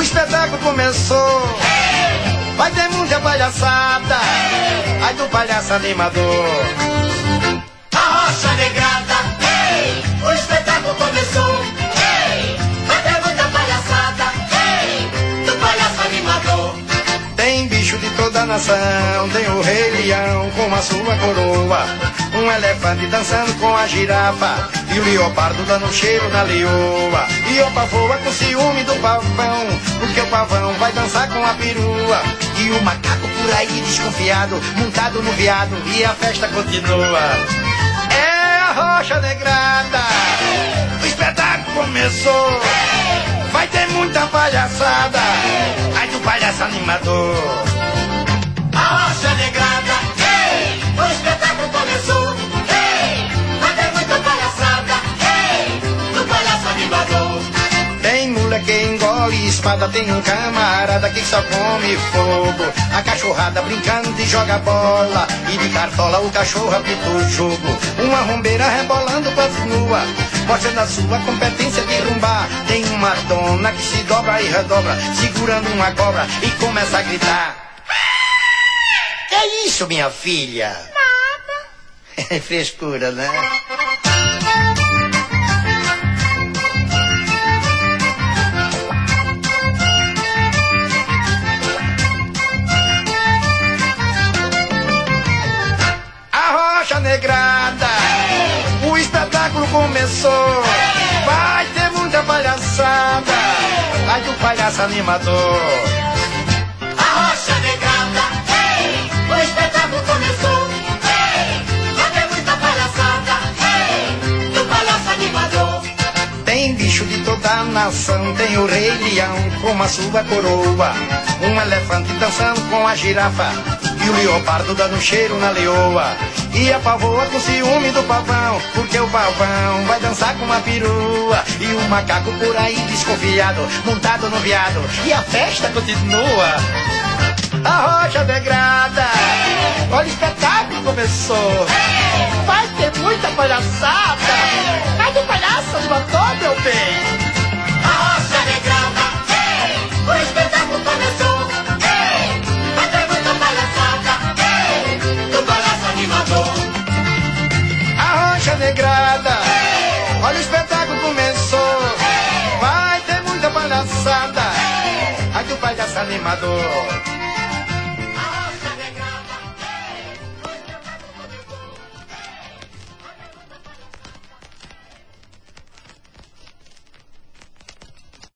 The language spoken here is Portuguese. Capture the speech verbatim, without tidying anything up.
espetáculo começou. Vai ter muita palhaçada. Ai do palhaço animador. A Rocha Negrada, ei, o espetáculo começou. Ei, vai ter muita palhaçada. Ei, do palhaço animador. Tem bicho de toda a nação. Tem o Rei Leão com a sua coroa. Um elefante dançando com a girafa. E o leopardo dando cheiro na leoa. E o pavão com ciúme do pavão, porque o pavão vai dançar com a perua. E o macaco por aí desconfiado, montado no veado. E a festa continua. É a Rocha Negrada. O espetáculo começou. Vai ter muita palhaçada. Ai do palhaço animador. A Rocha Negrada, ei, o espetáculo começou. Ei, vai ter muita palhaçada. Ei, do palhaço animador. Tem mula que engole espada, tem um camarada que só come fogo. A cachorrada brincando de joga bola, e de cartola o cachorro apita o jogo. Uma rombeira rebolando quase nua, mostrando a sua competência de rumbar. Tem uma dona que se dobra e redobra, segurando uma cobra e começa a gritar. Que é isso, minha filha? Nada. É frescura, né? A Rocha Negrada, o espetáculo começou. Vai ter muita palhaçada. Ai do palhaço animador. A Rocha Negrada, ei, o espetáculo começou. Ei, vai ter muita palhaçada. Ei, do palhaço animador. Tem bicho de toda a nação. Tem o Rei Leão com a sua coroa. Um elefante dançando com a girafa. E o leopardo dando cheiro na leoa. E a pavoa com ciúme do pavão, porque o pavão vai dançar com uma perua. E o macaco por aí desconfiado, montado no veado. E a festa continua. A Rocha Negrada, olha o espetáculo começou. Vai ter muita palhaçada. Ai do palhaço animador, meu bem. A Rocha Negrada, ei, o espetáculo começou. Ei, vai ter muita palhaçada. Ei, do palhaço animador. A Rocha Negrada, olha o espetáculo começou. Vai ter muita palhaçada. Ai do palhaço animador.